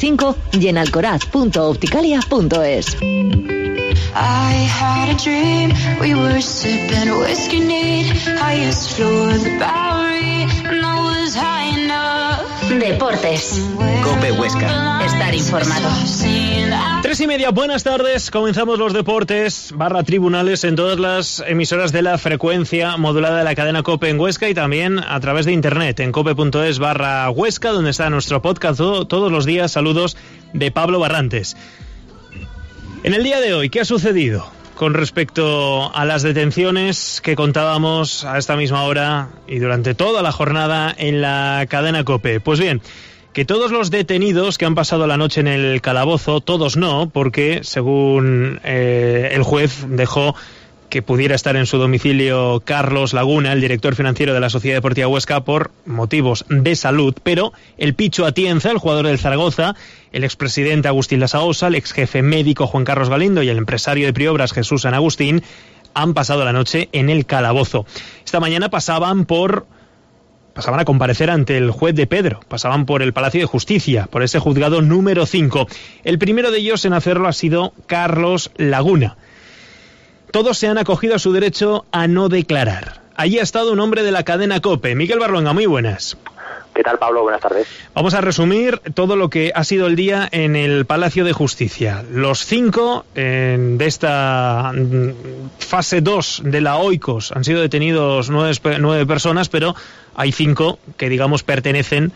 95 y en alcoraz.opticalia.es. I had a dream, we were sipping whiskey neat, highest floor of the Bowery, and I was high enough. Deportes. COPE Huesca. Estar informado. 3:30, buenas tardes. Comenzamos los deportes /tribunales en todas las emisoras de la frecuencia modulada de la cadena COPE en Huesca y también a través de internet en cope.es/Huesca, donde está nuestro podcast todos los días. Saludos de Pablo Barrantes. En el día de hoy, ¿qué ha sucedido con respecto a las detenciones que contábamos a esta misma hora y durante toda la jornada en la cadena COPE? Pues bien, que todos los detenidos que han pasado la noche en el calabozo, todos no, porque según el juez dejó que pudiera estar en su domicilio Carlos Laguna, el director financiero de la Sociedad Deportiva Huesca, por motivos de salud, pero el Picho Atienza, el jugador del Zaragoza, el expresidente Agustín Lasaosa, el exjefe médico Juan Carlos Galindo y el empresario de Priobras Jesús San Agustín han pasado la noche en el calabozo. Esta mañana pasaban a comparecer ante el juez de Pedro, pasaban por el Palacio de Justicia, por ese juzgado número 5. El primero de ellos en hacerlo ha sido Carlos Laguna. Todos se han acogido a su derecho a no declarar. Allí ha estado un hombre de la cadena COPE. Miguel Barlonga, muy buenas. ¿Qué tal, Pablo? Buenas tardes. Vamos a resumir todo lo que ha sido el día en el Palacio de Justicia. Los 5 de esta fase 2 de la OICOS han sido detenidos 9 personas, pero hay 5 que, digamos, pertenecen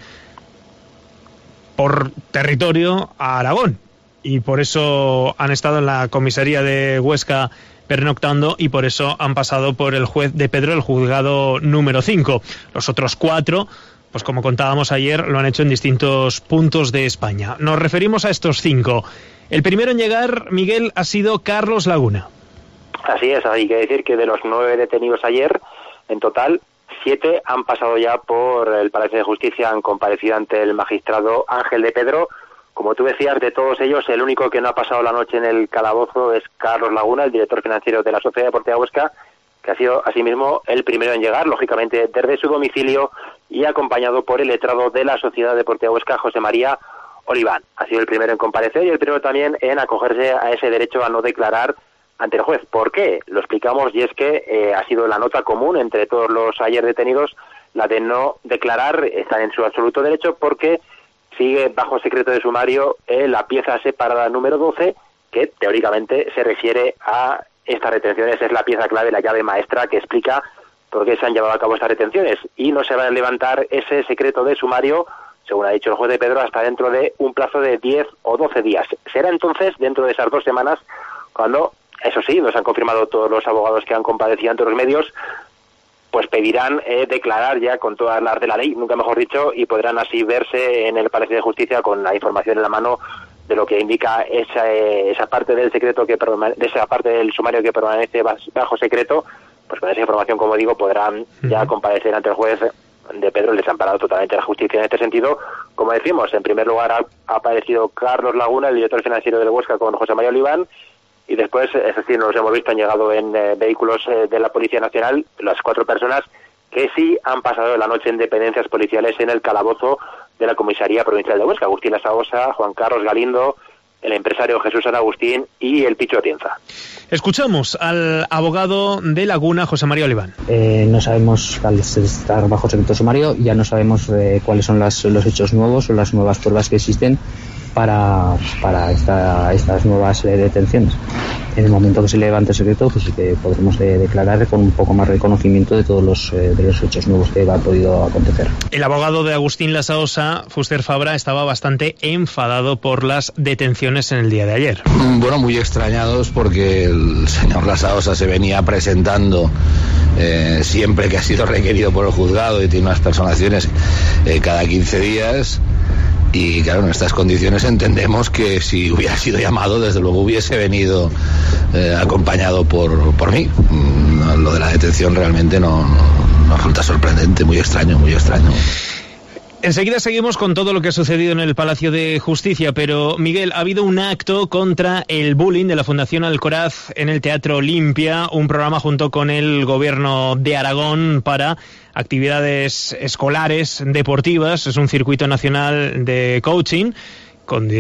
por territorio a Aragón. Y por eso han estado en la comisaría de Huesca pernoctando y por eso han pasado por el juez de Pedro, el juzgado número 5. Los otros 4, pues como contábamos ayer, lo han hecho en distintos puntos de España. Nos referimos a estos 5. El primero en llegar, Miguel, ha sido Carlos Laguna. Así es, hay que decir que de los 9 detenidos ayer, en total, 7 han pasado ya por el Palacio de Justicia, han comparecido ante el magistrado Ángel de Pedro. Como tú decías, de todos ellos, el único que no ha pasado la noche en el calabozo es Carlos Laguna, el director financiero de la Sociedad Deportiva Huesca, que ha sido asimismo el primero en llegar, lógicamente desde su domicilio y acompañado por el letrado de la Sociedad Deportiva Huesca, José María Oliván. Ha sido el primero en comparecer y el primero también en acogerse a ese derecho a no declarar ante el juez. ¿Por qué? Lo explicamos, y es que ha sido la nota común entre todos los ayer detenidos, la de no declarar. Están en su absoluto derecho porque sigue bajo secreto de sumario la pieza separada número 12, que teóricamente se refiere a estas retenciones. Es la pieza clave, la llave maestra que explica por qué se han llevado a cabo estas retenciones. Y no se va a levantar ese secreto de sumario, según ha dicho el juez de Pedro, hasta dentro de un plazo de 10 o 12 días. Será entonces, dentro de esas 2 semanas, cuando, eso sí, nos han confirmado todos los abogados que han comparecido ante los medios, pues pedirán declarar ya con todas las de la ley, nunca mejor dicho, y podrán así verse en el Palacio de Justicia con la información en la mano de lo que indica esa parte del secreto de esa parte del sumario que permanece bajo secreto. Pues con esa información, como digo, podrán ya comparecer ante el juez de Pedro. Les han parado totalmente la justicia en este sentido. Como decimos, en primer lugar ha aparecido Carlos Laguna, el director financiero del Huesca, con José María Oliván. Y después, es decir, nos hemos visto, han llegado en vehículos de la Policía Nacional las 4 personas que sí han pasado la noche en dependencias policiales en el calabozo de la Comisaría Provincial de Huesca. Agustín Lasaosa, Juan Carlos Galindo, el empresario Jesús San Agustín y el Picho Atienza. Escuchamos al abogado de Laguna, José María Oliván. No sabemos, al estar bajo secreto sumario, ya no sabemos cuáles son los hechos nuevos o las nuevas pruebas que existen para estas nuevas detenciones. En el momento que se levante el secreto, pues sí que podremos declarar con un poco más de conocimiento de todos los hechos nuevos que han podido acontecer. El abogado de Agustín Lasaosa, Fuster Fabra, estaba bastante enfadado por las detenciones en el día de ayer. Bueno, muy extrañados porque el señor Lasaosa se venía presentando siempre que ha sido requerido por el juzgado y tiene unas personaciones cada 15 días. Y claro, en estas condiciones entendemos que si hubiera sido llamado, desde luego hubiese venido acompañado por mí. Lo de la detención realmente no resulta sorprendente, muy extraño, muy extraño. Enseguida seguimos con todo lo que ha sucedido en el Palacio de Justicia, pero Miguel, ha habido un acto contra el bullying de la Fundación Alcoraz en el Teatro Olimpia, un programa junto con el Gobierno de Aragón para actividades escolares, deportivas. Es un circuito nacional de coaching con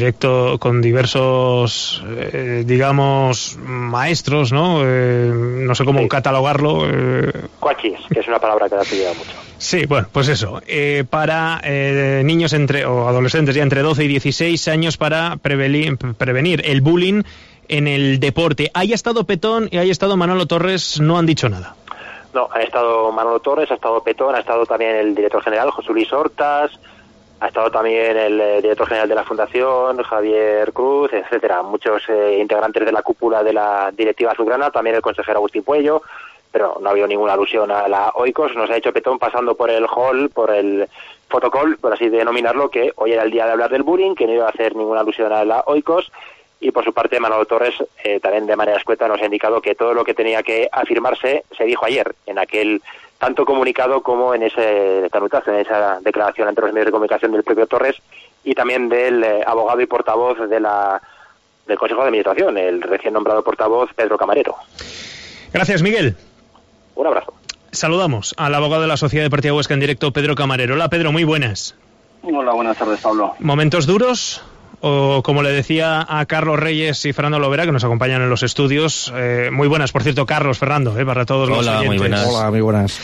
diversos, digamos, maestros, ¿no? No sé cómo catalogarlo. Coachis, que es una palabra que la lleva mucho. Sí, bueno, pues eso, para niños o adolescentes ya entre 12 y 16 años para prevenir el bullying en el deporte. Haya estado Petón y haya estado Manolo Torres, no han dicho nada. No, ha estado Manolo Torres, ha estado Petón, ha estado también el director general, José Luis Hortas, ha estado también el director general de la Fundación, Javier Cruz, etcétera. Muchos integrantes de la cúpula de la directiva azulgrana, también el consejero Agustín Puello, pero no ha habido ninguna alusión a la Oikos. Nos ha dicho Petón pasando por el hall, por el fotocall, por así denominarlo, que hoy era el día de hablar del bullying, que no iba a hacer ninguna alusión a la Oikos. Y por su parte Manolo Torres también de manera escueta nos ha indicado que todo lo que tenía que afirmarse se dijo ayer en aquel tanto comunicado como en ese canutazo, en esa declaración ante los medios de comunicación del propio Torres y también del abogado y portavoz del Consejo de Administración, el recién nombrado portavoz Pedro Camarero. Gracias, Miguel. Un abrazo. Saludamos al abogado de la Sociedad Deportiva Huesca en directo, Pedro Camarero. Hola, Pedro, muy buenas. Hola, buenas tardes, Pablo. ¿Momentos duros? O como le decía a Carlos Reyes y Fernando Lovera, que nos acompañan en los estudios, muy buenas, por cierto, Carlos, Fernando, para todos los oyentes. Muy buenas. Hola, muy buenas.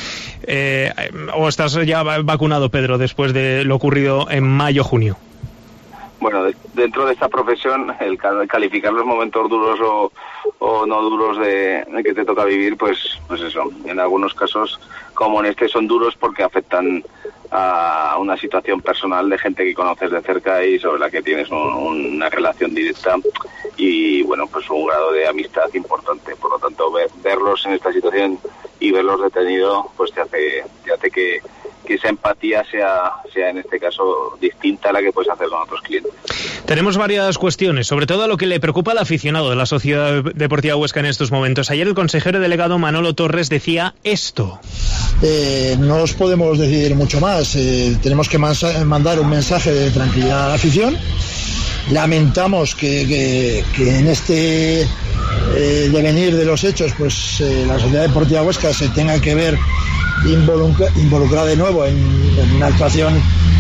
¿O estás ya vacunado, Pedro, después de lo ocurrido en mayo-junio? Bueno, dentro de esta profesión, el calificar los momentos duros o no duros de que te toca vivir, pues eso, en algunos casos, como en este, son duros porque afectan a una situación personal de gente que conoces de cerca y sobre la que tienes una relación directa y, bueno, pues un grado de amistad importante. Por lo tanto, verlos en esta situación y verlos detenidos, pues te hace que esa empatía sea en este caso distinta a la que puedes hacer con otros clientes. Tenemos varias cuestiones, sobre todo a lo que le preocupa al aficionado de la Sociedad Deportiva Huesca en estos momentos. Ayer el consejero delegado Manolo Torres decía esto. No os podemos decir mucho más. Tenemos que mandar un mensaje de tranquilidad a la afición. Lamentamos que en este devenir de los hechos, pues la Sociedad Deportiva Huesca se tenga que ver involucrada de nuevo en una actuación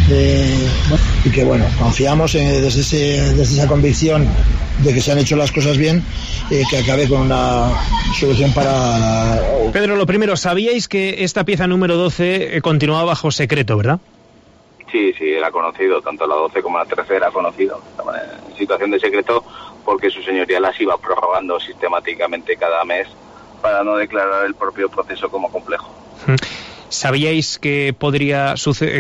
y que, bueno, confiamos desde esa convicción de que se han hecho las cosas bien, que acabe con una solución para... Pedro, lo primero, ¿sabíais que esta pieza número 12 continuaba bajo secreto, verdad? Sí, era conocido, tanto la 12 como la 13 era conocido, estaban en situación de secreto porque su señoría las iba prorrogando sistemáticamente cada mes para no declarar el propio proceso como complejo. ¿Sabíais que podía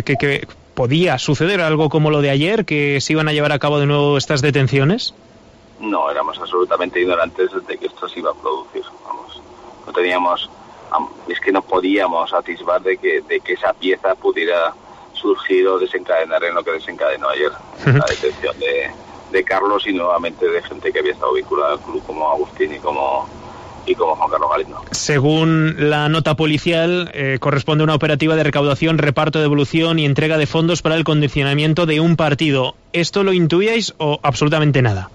suceder algo como lo de ayer, que se iban a llevar a cabo de nuevo estas detenciones? No, éramos absolutamente ignorantes de que esto se iba a producir. Vamos, no teníamos, es que no podíamos atisbar de que esa pieza pudiera surgir o desencadenar en lo que desencadenó ayer, la detención de Carlos y nuevamente de gente que había estado vinculada al club como Agustín y como Juan Carlos Galindo. Según la nota policial, corresponde a una operativa de recaudación, reparto, devolución y entrega de fondos para el condicionamiento de un partido. ¿Esto lo intuíais o absolutamente nada?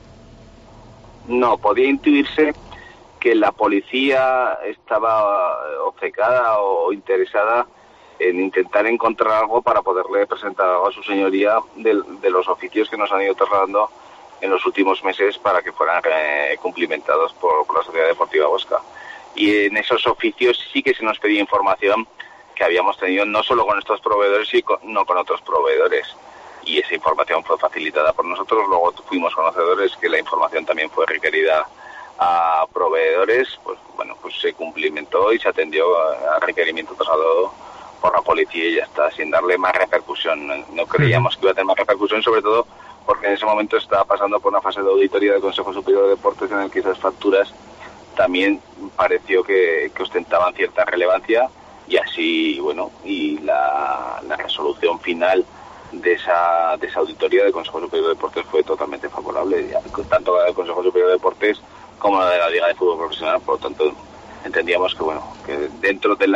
No, podía intuirse que la policía estaba obcecada o interesada en intentar encontrar algo para poderle presentar algo a su señoría de los oficios que nos han ido trasladando en los últimos meses para que fueran cumplimentados por la Sociedad Deportiva Huesca. Y en esos oficios sí que se nos pedía información que habíamos tenido no solo con estos proveedores, sino con otros proveedores. Y esa información fue facilitada por nosotros. Luego fuimos conocedores que la información también fue requerida a proveedores. Pues bueno, pues se cumplimentó y se atendió a requerimiento trasladado por la policía y ya está, sin darle más repercusión. No creíamos que iba a tener más repercusión, sobre todo porque en ese momento estaba pasando por una fase de auditoría del Consejo Superior de Deportes en el que esas facturas también pareció que ostentaban cierta relevancia y así, bueno, y la resolución final de esa auditoría del Consejo Superior de Deportes fue totalmente favorable, tanto la del Consejo Superior de Deportes como la de la Liga de Fútbol Profesional. Por lo tanto, entendíamos que, bueno, que dentro de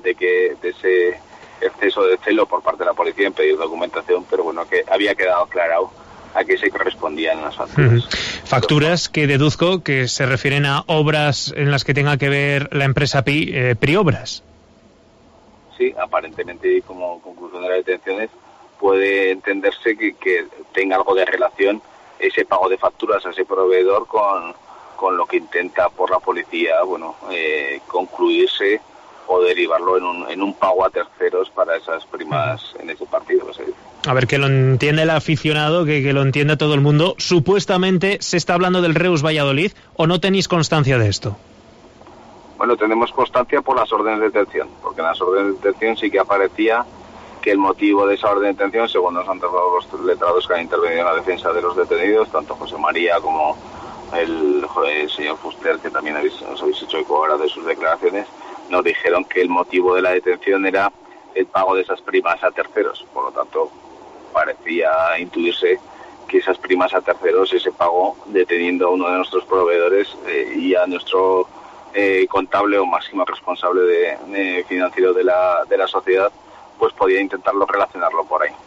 ese exceso de celo por parte de la policía en pedir documentación, pero bueno, que había quedado aclarado a qué se correspondían las facturas. Facturas que deduzco que se refieren a obras en las que tenga que ver la empresa Priobras. Sí, aparentemente, como conclusión de las detenciones, puede entenderse que tenga algo de relación ese pago de facturas a ese proveedor con lo que intenta por la policía, concluirse o derivarlo en un pago a terceros para esas primas en ese partido. ¿Sí? A ver, que lo entiende el aficionado, que lo entienda todo el mundo. Supuestamente se está hablando del Reus Valladolid, ¿o no tenéis constancia de esto? Bueno, tenemos constancia por las órdenes de detención, porque en las órdenes de detención sí que aparecía que el motivo de esa orden de detención, según nos han trasladado los letrados que han intervenido en la defensa de los detenidos, tanto José María como el señor Fuster, que también nos habéis hecho eco ahora de sus declaraciones, nos dijeron que el motivo de la detención era el pago de esas primas a terceros. Por lo tanto, parecía intuirse que esas primas a terceros, ese pago, deteniendo a uno de nuestros proveedores y a nuestro contable o máximo responsable de financiero de la sociedad, pues podía intentarlo relacionarlo por ahí.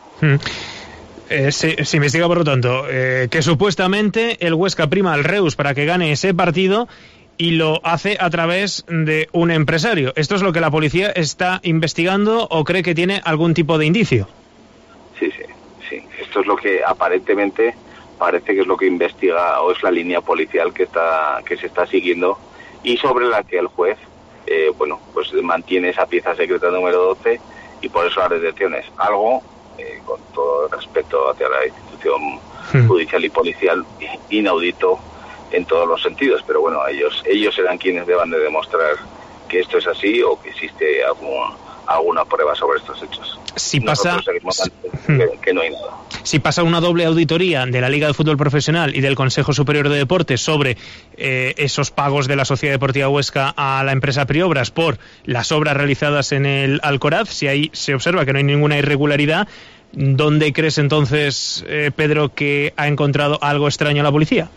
Se investiga, por lo tanto, que supuestamente el Huesca prima al Reus para que gane ese partido y lo hace a través de un empresario. ¿Esto es lo que la policía está investigando o cree que tiene algún tipo de indicio? Sí. Esto es lo que aparentemente parece que es lo que investiga o es la línea policial que se está siguiendo y sobre la que el juez pues mantiene esa pieza secreta número 12 y por eso las detenciones. Algo, con todo el respeto hacia la institución judicial y policial, inaudito en todos los sentidos, pero bueno, ellos serán quienes deban de demostrar que esto es así o que existe alguna prueba sobre estos hechos. Si pasa, que no hay nada. Si pasa una doble auditoría de la Liga de Fútbol Profesional y del Consejo Superior de Deportes sobre esos pagos de la Sociedad Deportiva Huesca a la empresa Priobras por las obras realizadas en el Alcoraz, si ahí se observa que no hay ninguna irregularidad, ¿dónde crees entonces, Pedro, que ha encontrado algo extraño la policía?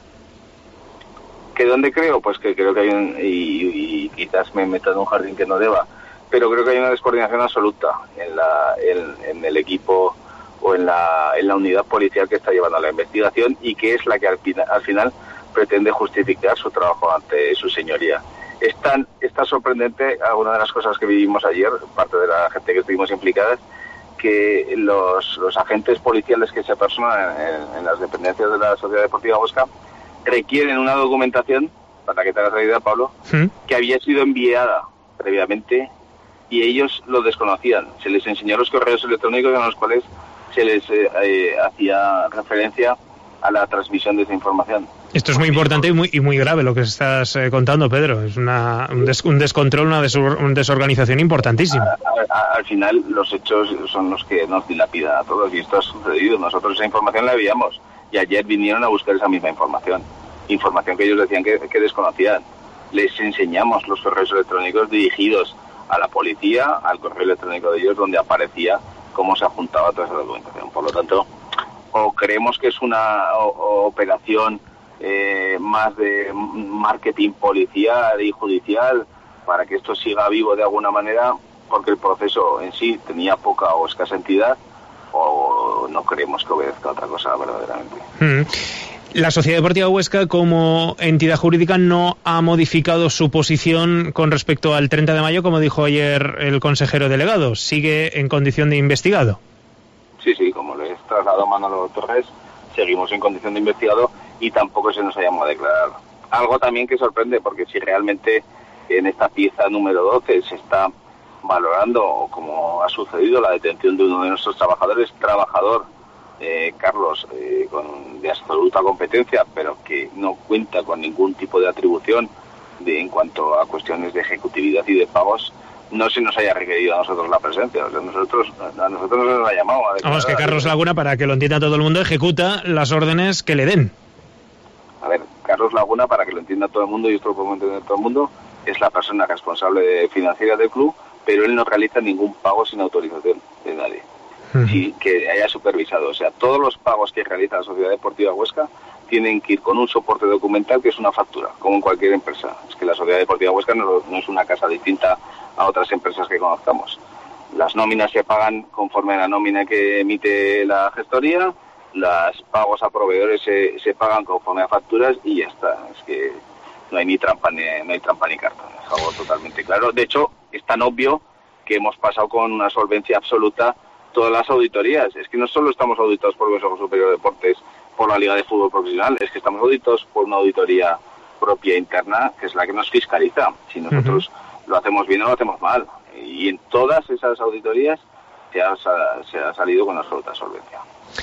¿Que dónde creo? Pues que creo que hay y quizás me meta en un jardín que no deba, pero creo que hay una descoordinación absoluta en el equipo o en la unidad policial que está llevando la investigación y que es la que al final pretende justificar su trabajo ante su señoría. Está sorprendente alguna de las cosas que vivimos ayer, parte de la gente que estuvimos implicadas, que los agentes policiales que se personan en las dependencias de la Sociedad Deportiva Huesca requieren una documentación, para que te hagas la idea, Pablo, que había sido enviada previamente y ellos lo desconocían. Se les enseñó los correos electrónicos en los cuales se les hacía referencia a la transmisión de esa información. Esto es muy importante y muy grave lo que estás contando, Pedro. Es un descontrol, una desorganización importantísima. Al final los hechos son los que nos dilapidan a todos y esto ha sucedido. Nosotros esa información la habíamos y ayer vinieron a buscar esa misma información que ellos decían que desconocían. Les enseñamos los correos electrónicos dirigidos a la policía, al correo electrónico de ellos, donde aparecía cómo se juntaba toda esa documentación. Por lo tanto, o creemos que es una operación más de marketing policial y judicial para que esto siga vivo de alguna manera, porque el proceso en sí tenía poca o escasa entidad, o no creemos que obedezca a otra cosa verdaderamente. La Sociedad Deportiva Huesca, como entidad jurídica, no ha modificado su posición con respecto al 30 de mayo, como dijo ayer el consejero delegado. Sigue en condición de investigado. Sí, como le he trasladado Manolo Torres, seguimos en condición de investigado y tampoco se nos ha llamado a declarar. Algo también que sorprende, porque si realmente en esta pieza número 12 se está valorando, como ha sucedido, la detención de uno de nuestros trabajadores, Carlos, de absoluta competencia, pero que no cuenta con ningún tipo de atribución en cuanto a cuestiones de ejecutividad y de pagos, no se nos haya requerido a nosotros la presencia. O sea, a nosotros no se nos ha llamado a declarar. Vamos, que Carlos Laguna, para que lo entienda todo el mundo, ejecuta las órdenes que le den. A ver, Carlos Laguna, para que lo entienda todo el mundo, y esto lo podemos entender todo el mundo, es la persona responsable financiera del club, pero él no realiza ningún pago sin autorización de nadie. Sí, que haya supervisado. O sea, todos los pagos que realiza la Sociedad Deportiva Huesca tienen que ir con un soporte documental que es una factura, como en cualquier empresa. Es que la Sociedad Deportiva Huesca no es una casa distinta a otras empresas que conozcamos. Las nóminas se pagan conforme a la nómina que emite la gestoría, los pagos a proveedores se pagan conforme a facturas y ya está. Es que no hay ni trampa ni cartón. Es algo totalmente claro. De hecho, es tan obvio que hemos pasado con una solvencia absoluta todas las auditorías. Es que no solo estamos auditados por el Consejo Superior de Deportes por la Liga de Fútbol Profesional, es que estamos auditados por una auditoría propia interna, que es la que nos fiscaliza. Si nosotros lo hacemos bien o lo hacemos mal. Y en todas esas auditorías se ha salido con absoluta solvencia.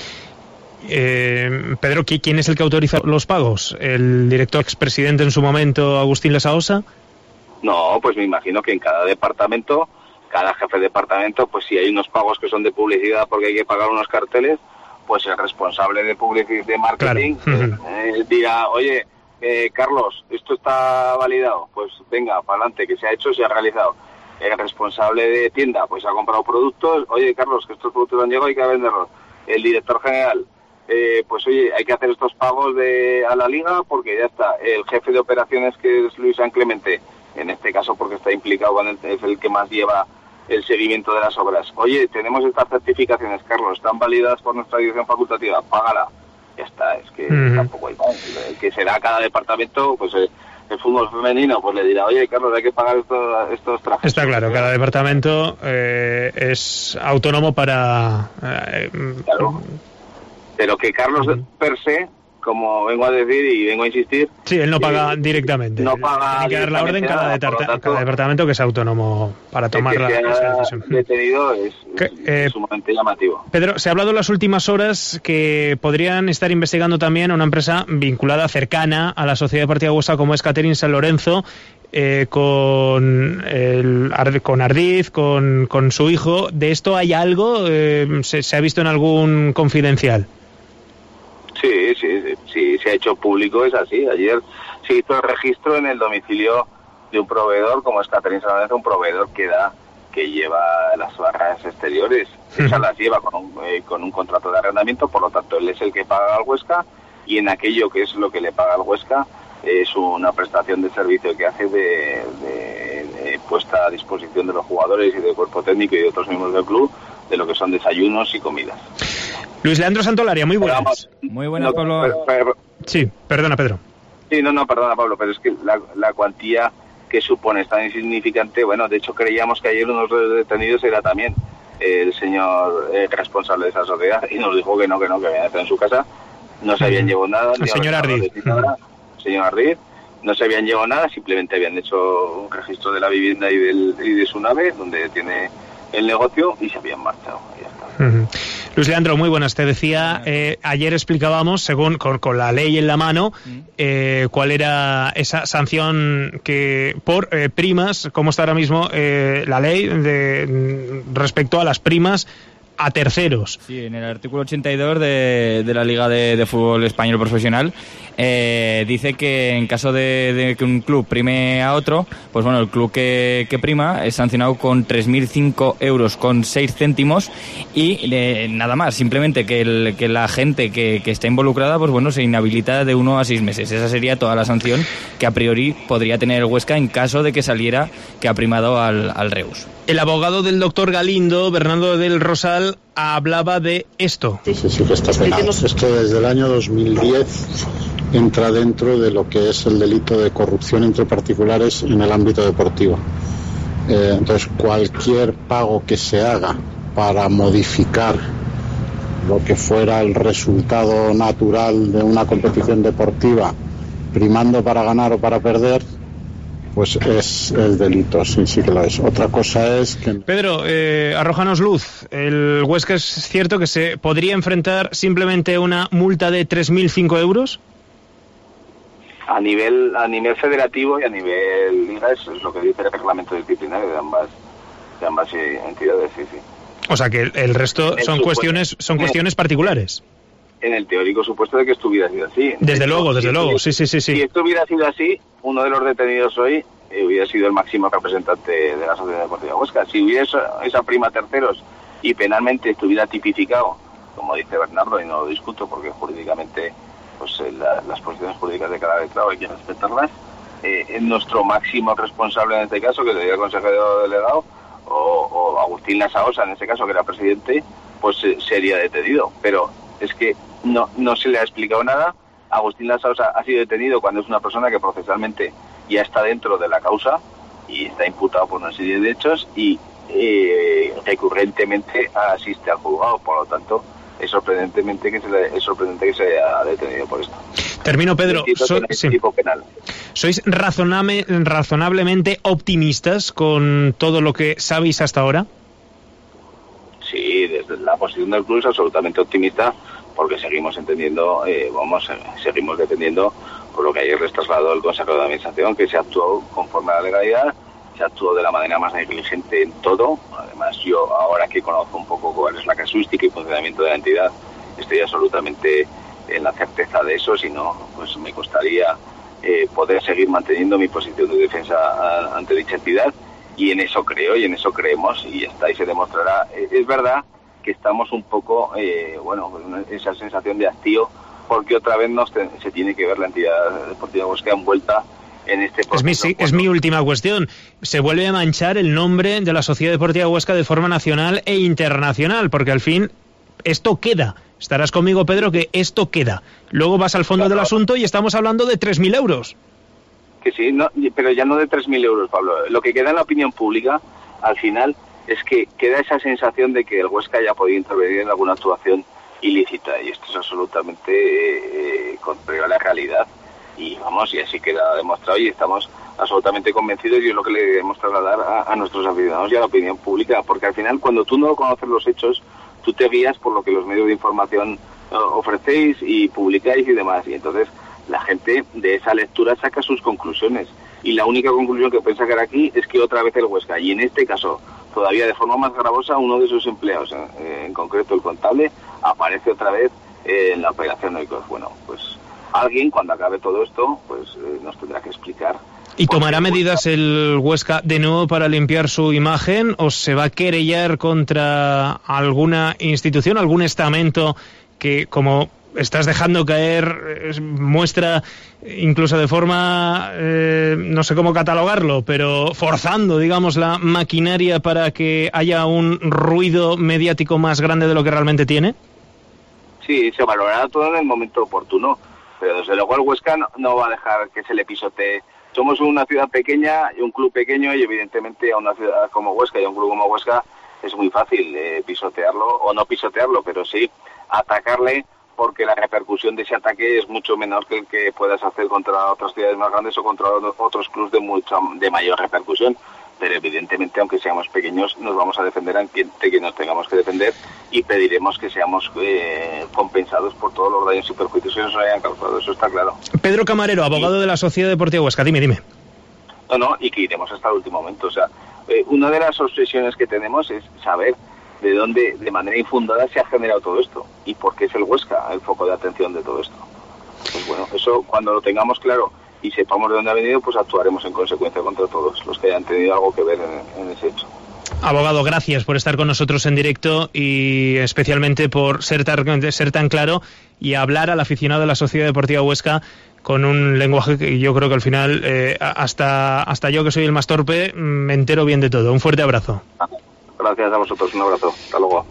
Pedro, ¿quién es el que autoriza los pagos? ¿El director expresidente en su momento, Agustín Lasaosa? No, pues me imagino que en cada departamento, cada jefe de departamento, pues si hay unos pagos que son de publicidad porque hay que pagar unos carteles, pues el responsable de publicidad, de marketing, dirá, oye, Carlos, esto está validado, pues venga, para adelante, que se ha hecho, se ha realizado. El responsable de tienda, pues ha comprado productos, oye, Carlos, que estos productos han llegado, hay que venderlos. El director general, pues oye, hay que hacer estos pagos a la liga porque ya está. El jefe de operaciones, que es Luis San Clemente, en este caso porque está implicado, es el que más lleva el seguimiento de las obras. Oye, tenemos estas certificaciones, Carlos, están validadas por nuestra dirección facultativa, págala. Ya está, es que tampoco hay más. El que será cada departamento, pues el fútbol femenino, pues le dirá, oye, Carlos, hay que pagar estos trajes. Está claro, cada departamento es autónomo para... Claro. Pero que Carlos per se, como vengo a decir y vengo a insistir... Sí, él no paga directamente. No paga. Tiene que dar la orden cada departamento que es autónomo para tomar la decisión. Detenido es sumamente llamativo. Pedro, se ha hablado en las últimas horas que podrían estar investigando también a una empresa vinculada cercana a la Sociedad Deportiva Huesca como es Catering San Lorenzo, con Ardiz, con su hijo. ¿De esto hay algo? ¿Se ha visto en algún confidencial? Sí, se ha hecho público, es así. Ayer se hizo el registro en el domicilio de un proveedor, como es Catering San Lorenzo, un proveedor que lleva las barras exteriores. Esas las lleva con un contrato de arrendamiento, por lo tanto él es el que paga al Huesca, y en aquello que es lo que le paga al Huesca es una prestación de servicio que hace de puesta a disposición de los jugadores y del cuerpo técnico y de otros miembros del club de lo que son desayunos y comidas. Luis Leandro Santolaria, muy buenas. Muy buenas, Pablo. Sí, perdona, Pedro. Sí, perdona, Pablo, pero es que la cuantía que supone es tan insignificante. Bueno, de hecho creíamos que ayer uno de los detenidos era también el señor responsable de esa sociedad, y nos dijo que habían estado en su casa, no se habían llevado nada. El señor Ardiz. Señor Ardiz, no se habían llevado nada, simplemente habían hecho un registro de la vivienda y de su nave, donde tiene el negocio, y se habían marchado. Y ya está. Luis Leandro, muy buenas. Te decía, ayer explicábamos, según con la ley en la mano, cuál era esa sanción que por primas, cómo está ahora mismo la ley respecto a las primas a terceros. Sí, en el artículo 82 de la Liga de Fútbol Español Profesional dice que en caso de que un club prime a otro, pues bueno, el club que prima es sancionado con 3.005 euros con 6 céntimos y nada más, simplemente que la gente que está involucrada, pues bueno, se inhabilita de 1 a 6 meses. Esa sería toda la sanción que a priori podría tener el Huesca en caso de que saliera que ha primado al Reus. El abogado del doctor Galindo, Bernardo del Rosal, hablaba de esto. Sí que está penado. Esto desde el año 2010 entra dentro de lo que es el delito de corrupción entre particulares en el ámbito deportivo. Entonces, cualquier pago que se haga para modificar lo que fuera el resultado natural de una competición deportiva, primando para ganar o para perder, pues es el delito, sí que lo es. Otra cosa es que... Pedro, arrójanos luz. El Huesca es cierto que se podría enfrentar simplemente una multa de 3.005 euros. A nivel federativo y a nivel liga es lo que dice el reglamento disciplinario de ambas entidades, sí. O sea que el resto son cuestiones particulares. En el teórico supuesto de que esto hubiera sido así. Desde luego, sí. Si esto hubiera sido así, uno de los detenidos hoy hubiera sido el máximo representante de la Sociedad Deportiva Huesca. Si hubiera esa prima a terceros y penalmente estuviera tipificado, como dice Bernardo, y no lo discuto porque jurídicamente pues las posiciones jurídicas de cada letrado hay que respetarlas, nuestro máximo responsable en este caso, que sería el consejero delegado, o Agustín Lasaosa en este caso, que era presidente, pues sería detenido. Pero es que no se le ha explicado nada. Agustín Lasaosa ha sido detenido cuando es una persona que procesalmente ya está dentro de la causa y está imputado por una serie de hechos y recurrentemente asiste al juzgado. Por lo tanto, es sorprendente que se haya detenido por esto. Termino, Pedro. Tipo penal. ¿Sois razonablemente optimistas con todo lo que sabéis hasta ahora? Sí, desde la posición del club es absolutamente optimista, porque seguimos entendiendo, seguimos dependiendo por lo que ayer les trasladó el Consejo de Administración, que se actuó conforme a la legalidad, se actuó de la manera más negligente en todo. Además, yo ahora que conozco un poco cuál es la casuística y funcionamiento de la entidad, estoy absolutamente en la certeza de eso. Si no, pues me costaría poder seguir manteniendo mi posición de defensa ante dicha entidad, y en eso creo y en eso creemos, y ya está, y se demostrará. Es verdad que estamos un poco, con esa sensación de hastío, porque otra vez se tiene que ver la entidad deportiva Huesca envuelta en este proceso. Es mi última cuestión. Se vuelve a manchar el nombre de la Sociedad Deportiva Huesca de forma nacional e internacional, porque al fin esto queda. Estarás conmigo, Pedro, que esto queda. Luego vas al fondo del asunto y estamos hablando de 3.000 euros. Que sí, no, pero ya no de 3.000 euros, Pablo. Lo que queda en la opinión pública, al final, es que queda esa sensación de que el Huesca haya podido intervenir en alguna actuación ilícita, y esto es absolutamente contrario a la realidad. Y así queda demostrado, y estamos absolutamente convencidos, y es lo que le debemos trasladar a nuestros aficionados y a la opinión pública, porque al final, cuando tú no conoces los hechos, tú te guías por lo que los medios de información ofrecéis y publicáis y demás, y entonces la gente de esa lectura saca sus conclusiones, y la única conclusión que puede sacar aquí es que otra vez el Huesca, y en este caso todavía de forma más gravosa, uno de sus empleados, en concreto el contable, aparece otra vez en la operación Oikos. Bueno, pues alguien, cuando acabe todo esto, pues nos tendrá que explicar. ¿Y tomará medidas el Huesca de nuevo para limpiar su imagen, o se va a querellar contra alguna institución, algún estamento que, como estás dejando caer, muestra incluso de forma, no sé cómo catalogarlo, pero forzando, digamos, la maquinaria para que haya un ruido mediático más grande de lo que realmente tiene? Sí, se valorará todo en el momento oportuno, pero desde luego el Huesca no va a dejar que se le pisotee. Somos una ciudad pequeña y un club pequeño, y evidentemente a una ciudad como Huesca y a un club como Huesca es muy fácil pisotearlo, o no pisotearlo, pero sí atacarle, porque la repercusión de ese ataque es mucho menor que el que puedas hacer contra otras ciudades más grandes o contra otros clubes de mayor repercusión. Pero evidentemente, aunque seamos pequeños, nos vamos a defender ante que nos tengamos que defender, y pediremos que seamos compensados por todos los daños y perjuicios que nos hayan causado, eso está claro. Pedro Camarero, abogado de la Sociedad Deportiva Huesca, dime. Y que iremos hasta el último momento. O sea, una de las obsesiones que tenemos es saber de dónde, de manera infundada, se ha generado todo esto, y por qué es el Huesca el foco de atención de todo esto. Pues bueno, eso cuando lo tengamos claro y sepamos de dónde ha venido, pues actuaremos en consecuencia contra todos los que hayan tenido algo que ver en ese hecho. Abogado, gracias por estar con nosotros en directo, y especialmente por ser tan claro y hablar al aficionado de la Sociedad Deportiva Huesca con un lenguaje que yo creo que al final, hasta yo, que soy el más torpe, me entero bien de todo. Un fuerte abrazo. Gracias a vosotros, un abrazo. Hasta luego.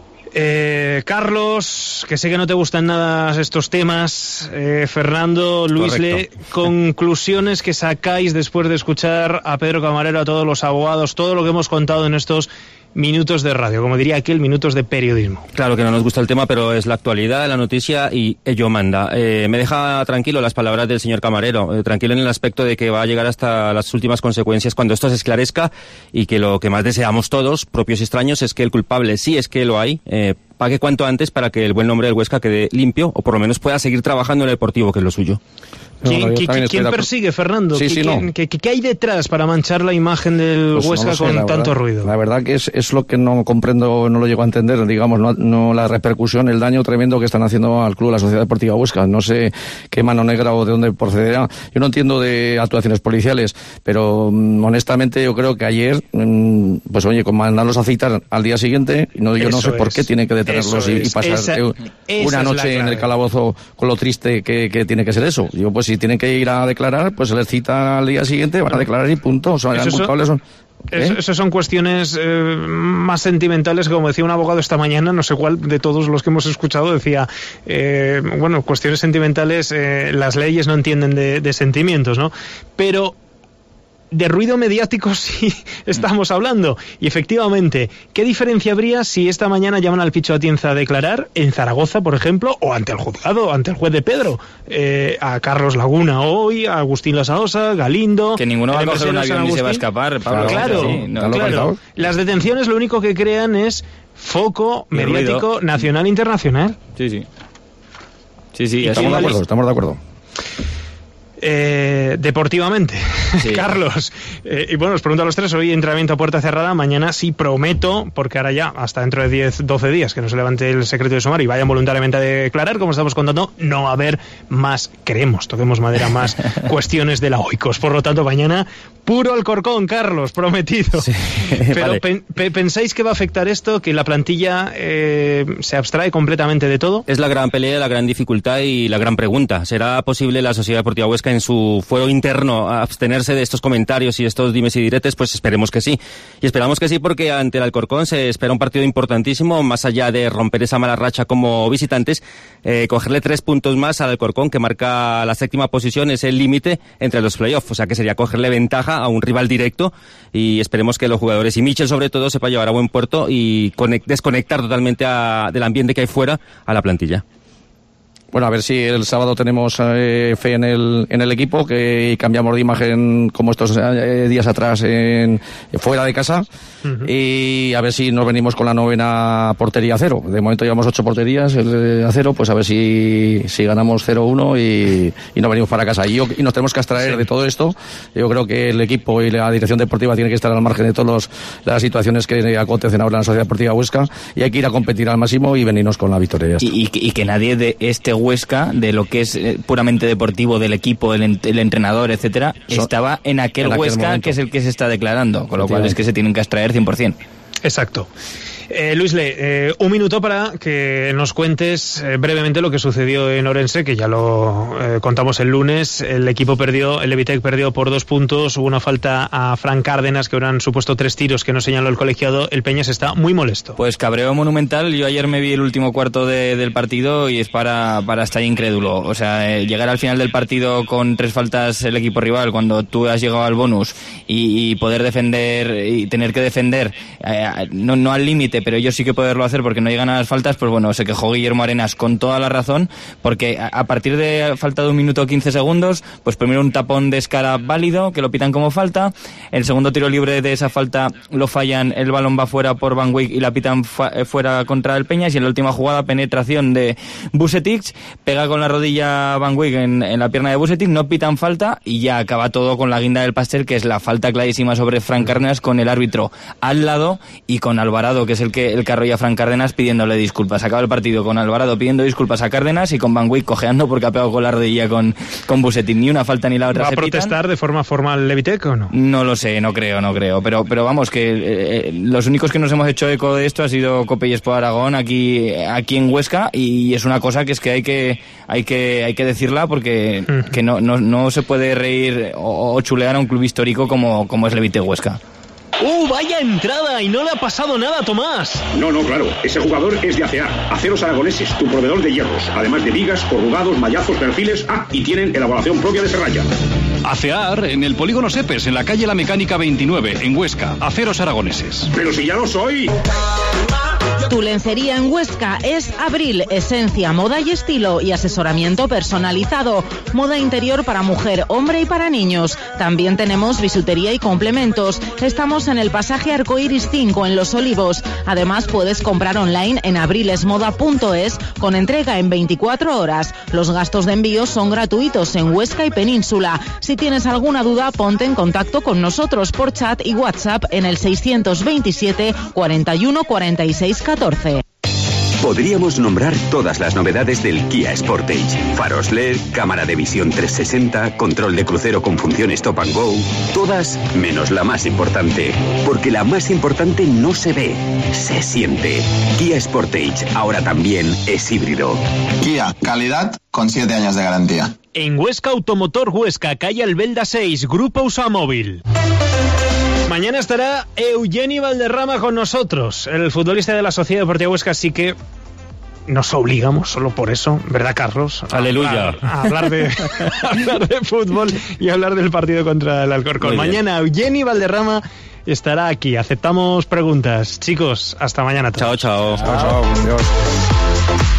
Carlos, que sé que no te gustan nada estos temas, Fernando, Luisle, conclusiones que sacáis después de escuchar a Pedro Camarero, a todos los abogados, todo lo que hemos contado en estos minutos de radio, como diría aquel, minutos de periodismo. Claro que no nos gusta el tema, pero es la actualidad, la noticia, y ello manda. Me deja tranquilo las palabras del señor Camarero, tranquilo en el aspecto de que va a llegar hasta las últimas consecuencias cuando esto se esclarezca, y que lo que más deseamos todos, propios y extraños, es que el culpable, si es que lo hay, pague cuanto antes, para que el buen nombre del Huesca quede limpio, o por lo menos pueda seguir trabajando en el deportivo, que es lo suyo. ¿Quién persigue, Fernando? ¿Qué hay detrás para manchar la imagen del Huesca con tanto ruido? La verdad que es lo que no comprendo, no lo llego a entender, digamos, no la repercusión, el daño tremendo que están haciendo al club, la Sociedad Deportiva Huesca. No sé qué mano negra o de dónde procederá. Yo no entiendo de actuaciones policiales, pero honestamente yo creo que ayer, pues oye, con mandarlos a citar al día siguiente, yo no sé por qué tienen que detenerlos y pasar una noche en el calabozo con lo triste que tiene que ser eso. Yo, pues si tienen que ir a declarar, pues se les cita al día siguiente, van a declarar y punto. O sea, Esas son cuestiones más sentimentales, que, como decía un abogado esta mañana, no sé cuál de todos los que hemos escuchado, decía, cuestiones sentimentales, las leyes no entienden de sentimientos, ¿no? Pero de ruido mediático sí estamos hablando. Y efectivamente, ¿qué diferencia habría si esta mañana llaman al Picho Atienza a declarar en Zaragoza, por ejemplo, o ante el juzgado, ante el juez de Pedro? A Carlos Laguna hoy, a Agustín Lasaosa, Galindo... Que ninguno va a coger un avión ni se va a escapar, Pablo. Claro, sí, claro. Las detenciones lo único que crean es foco mediático ruido. Nacional e internacional. Sí. Estamos de acuerdo. Deportivamente, sí. Carlos, y bueno, os pregunto a los tres, hoy entrenamiento a puerta cerrada, mañana sí prometo, porque ahora ya, hasta dentro de 10, 12 días, que no se levante el secreto de sumario y vayan voluntariamente a declarar, como estamos contando, no va a haber más, toquemos madera, más cuestiones de la OICOS, por lo tanto mañana puro Alcorcón, Carlos, prometido. Sí, pero vale. ¿Pensáis que va a afectar esto, que la plantilla se abstrae completamente de todo? Es la gran pelea, la gran dificultad y la gran pregunta. ¿Será posible la Sociedad Deportiva Huesca en su fuero interno abstenerse de estos comentarios y estos dimes y diretes? Pues esperemos que sí. Y esperamos que sí porque ante el Alcorcón se espera un partido importantísimo, más allá de romper esa mala racha como visitantes, cogerle 3 puntos más al Alcorcón, que marca la 7ª posición, es el límite entre los playoffs, o sea que sería cogerle ventaja a un rival directo, y esperemos que los jugadores y Michel sobre todo sepa llevar a buen puerto y desconectar totalmente del ambiente que hay fuera a la plantilla. Bueno, a ver si el sábado tenemos fe en el equipo, que cambiamos de imagen como estos días atrás fuera de casa, y a ver si nos venimos con la 9ª portería a 0. De momento llevamos 8 porterías a 0, pues a ver si ganamos 0-1 y nos venimos para casa. Y nos tenemos que abstraer de todo esto. Yo creo que el equipo y la dirección deportiva tiene que estar al margen de todas las situaciones que acontecen ahora en la Sociedad Deportiva Huesca, y hay que ir a competir al máximo y venirnos con la victoria. Y que nadie de este Huesca, de lo que es puramente deportivo del equipo, el entrenador, etcétera, estaba en aquel Huesca momento, que es el que se está declarando, con lo cual es que se tienen que abstraer 100%. Exacto. Luisle, un minuto para que nos cuentes brevemente lo que sucedió en Orense, que ya lo contamos el lunes. El equipo perdió, el Levitec perdió por 2 puntos, hubo una falta a Fran Cárdenas que hubieran supuesto 3 tiros que no señaló el colegiado. El Peñas está muy molesto. Pues cabreo monumental. Yo ayer me vi el último cuarto del partido y es para estar incrédulo. O sea, llegar al final del partido con 3 faltas el equipo rival cuando tú has llegado al bonus y poder defender y tener que defender, no al límite, pero ellos sí que poderlo hacer porque no llegan a las faltas. Pues bueno, se quejó Guillermo Arenas con toda la razón, porque a partir de falta de 1 minuto 15 segundos, pues primero un tapón de Escara válido, que lo pitan como falta, el segundo tiro libre de esa falta lo fallan, el balón va fuera por Van Wyk y la pitan fuera contra el Peñas, y en la última jugada penetración de Vucetich, pega con la rodilla Van Wyk en la pierna de Vucetich, no pitan falta y ya acaba todo con la guinda del pastel, que es la falta clarísima sobre Fran Cárdenas, con el árbitro al lado y con Alvarado, que es el que arrolla a Fran Cárdenas pidiéndole disculpas. Acaba el partido con Alvarado pidiendo disculpas a Cárdenas y con Van Wyk cojeando porque ha pegado con la rodilla con Vucetich. Ni una falta ni la otra. ¿Va a protestar de forma formal Levitec o no? No lo sé, no creo. Pero vamos, que los únicos que nos hemos hecho eco de esto ha sido Cope y Expo Aragón aquí en Huesca, y es una cosa que es que hay que decirla, porque que no se puede reír o chulear a un club histórico como es Levitec Huesca. ¡Vaya entrada! Y no le ha pasado nada a Tomás. No, claro. Ese jugador es de ACEAR, Aceros Aragoneses, tu proveedor de hierros. Además de vigas, corrugados, mallazos, perfiles. Y tienen elaboración propia de serralla. ACEAR en el Polígono Sepes, en la calle La Mecánica 29, en Huesca. Aceros Aragoneses. ¡Pero si ya lo soy! Tu lencería en Huesca es Abril, esencia, moda y estilo y asesoramiento personalizado. Moda interior para mujer, hombre y para niños. También tenemos bisutería y complementos. Estamos en el pasaje Arcoiris 5 en Los Olivos. Además puedes comprar online en abrilesmoda.es con entrega en 24 horas. Los gastos de envío son gratuitos en Huesca y Península. Si tienes alguna duda, ponte en contacto con nosotros por chat y WhatsApp en el 627 41 46 14. Podríamos nombrar todas las novedades del Kia Sportage. Faros LED, cámara de visión 360, control de crucero con función Stop and Go. Todas menos la más importante. Porque la más importante no se ve, se siente. Kia Sportage ahora también es híbrido. Kia, calidad con 7 años de garantía. En Huesca Automotor Huesca, calle Albelda 6, Grupo Usamóvil. Mañana estará Eugeni Valderrama con nosotros, el futbolista de la Sociedad Deportiva Huesca, así que nos obligamos solo por eso, ¿verdad, Carlos? Aleluya. A hablar de fútbol y hablar del partido contra el Alcorcón. Mañana Eugeni Valderrama estará aquí. Aceptamos preguntas. Chicos, hasta mañana. Chao, chao. Chao, chao. Adiós.